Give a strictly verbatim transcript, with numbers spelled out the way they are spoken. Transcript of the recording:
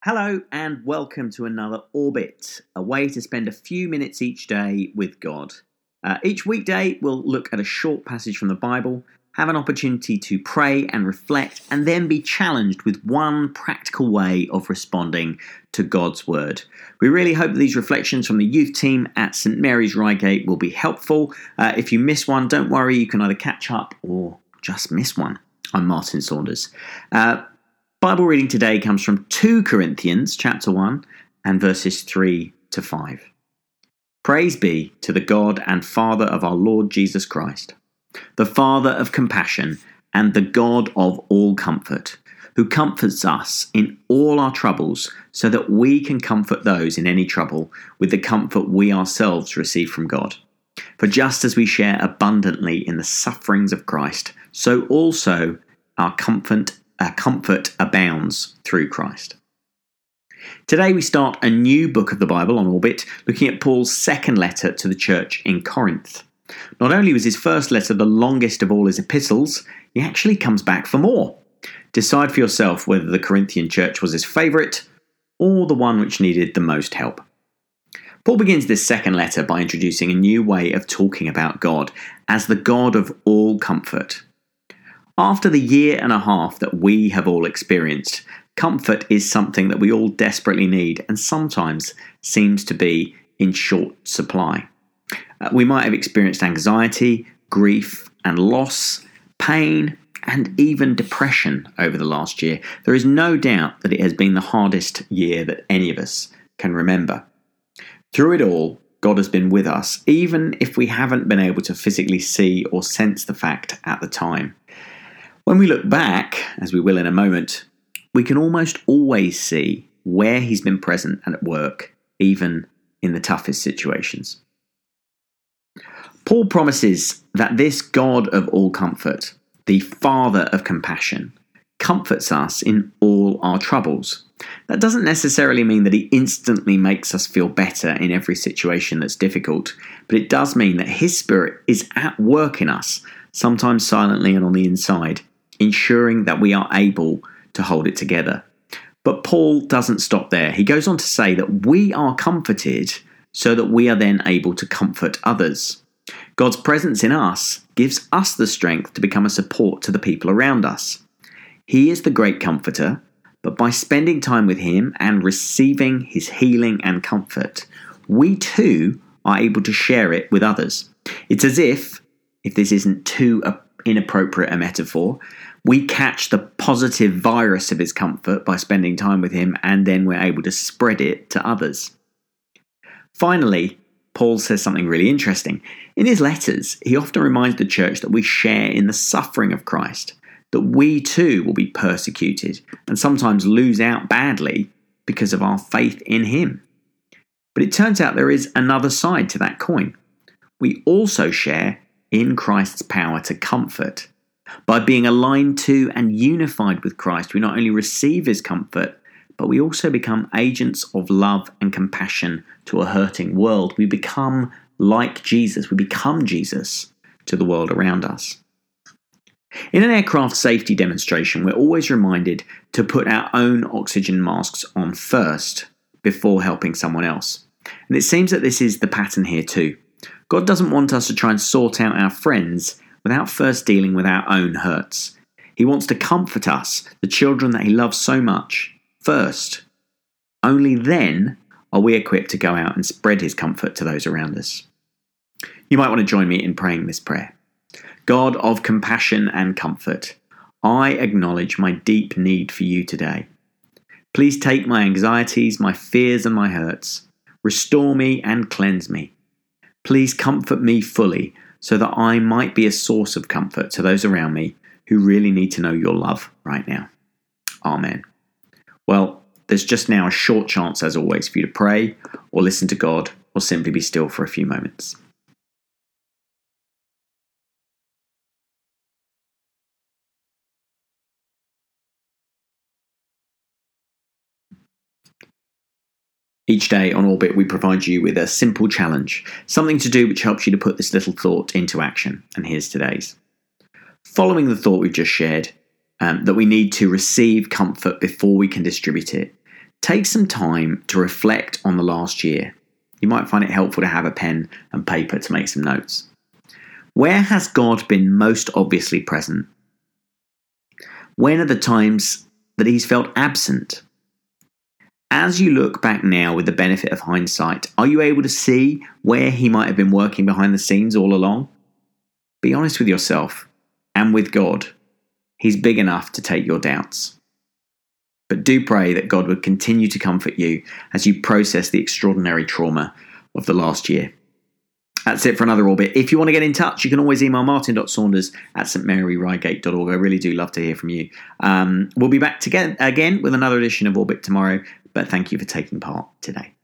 Hello and welcome to another Orbit, a way to spend a few minutes each day with God. Uh, each weekday we'll look at a short passage from the Bible, have an opportunity to pray and reflect, and then be challenged with one practical way of responding to God's Word. We really hope that these reflections from the youth team at St Mary's Reigate will be helpful. Uh, if you miss one, don't worry, you can either catch up or just miss one. I'm Martin Saunders. Uh, Bible reading today comes from Second Corinthians chapter one and verses three to five. Praise be to the God and Father of our Lord Jesus Christ, the Father of compassion and the God of all comfort, who comforts us in all our troubles so that we can comfort those in any trouble with the comfort we ourselves receive from God. For just as we share abundantly in the sufferings of Christ, so also our comfort Our comfort abounds through Christ. Today we start a new book of the Bible on Orbit, looking at Paul's second letter to the church in Corinth. Not only was his first letter the longest of all his epistles, he actually comes back for more. Decide for yourself whether the Corinthian church was his favourite or the one which needed the most help. Paul begins this second letter by introducing a new way of talking about God as the God of all comfort. After the year and a half that we have all experienced, comfort is something that we all desperately need and sometimes seems to be in short supply. Uh, we might have experienced anxiety, grief and loss, pain and even depression over the last year. There is no doubt that it has been the hardest year that any of us can remember. Through it all, God has been with us, even if we haven't been able to physically see or sense the fact at the time. When we look back, as we will in a moment, we can almost always see where he's been present and at work, even in the toughest situations. Paul promises that this God of all comfort, the Father of compassion, comforts us in all our troubles. That doesn't necessarily mean that he instantly makes us feel better in every situation that's difficult, but it does mean that his Spirit is at work in us, sometimes silently and on the inside, ensuring that we are able to hold it together. But Paul doesn't stop there. He goes on to say that we are comforted so that we are then able to comfort others. God's presence in us gives us the strength to become a support to the people around us. He is the great comforter, but by spending time with him and receiving his healing and comfort, we too are able to share it with others. It's as if, if this isn't too inappropriate a metaphor, we catch the positive virus of his comfort by spending time with him, and then we're able to spread it to others. Finally, Paul says something really interesting. In his letters, he often reminds the church that we share in the suffering of Christ, that we too will be persecuted and sometimes lose out badly because of our faith in him. But it turns out there is another side to that coin. We also share in Christ's power to comfort. By being aligned to and unified with Christ, we not only receive his comfort, but we also become agents of love and compassion to a hurting world. We become like Jesus. We become Jesus to the world around us. In an aircraft safety demonstration, we're always reminded to put our own oxygen masks on first before helping someone else. And it seems that this is the pattern here too. God doesn't want us to try and sort out our friends without first dealing with our own hurts. He wants to comfort us, the children that he loves so much, first. Only then are we equipped to go out and spread his comfort to those around us. You might want to join me in praying this prayer. God of compassion and comfort, I acknowledge my deep need for you today. Please take my anxieties, my fears and my hurts. Restore me and cleanse me. Please comfort me fully so that I might be a source of comfort to those around me who really need to know your love right now. Amen. Well, there's just now a short chance, as always, for you to pray or listen to God or simply be still for a few moments. Each day on Orbit, we provide you with a simple challenge, something to do which helps you to put this little thought into action. And here's today's. Following the thought we've just shared, um, that we need to receive comfort before we can distribute it, Take some time to reflect on the last year. You might find it helpful to have a pen and paper to make some notes. Where has God been most obviously present? When are the times that he's felt absent? As you look back now with the benefit of hindsight, are you able to see where he might have been working behind the scenes all along? Be honest with yourself and with God. He's big enough to take your doubts. But do pray that God would continue to comfort you as you process the extraordinary trauma of the last year. That's it for another Orbit. If you want to get in touch, you can always email martin dot saunders at st mary reigate dot org. I really do love to hear from you. Um, we'll be back together again with another edition of Orbit tomorrow, but thank you for taking part today.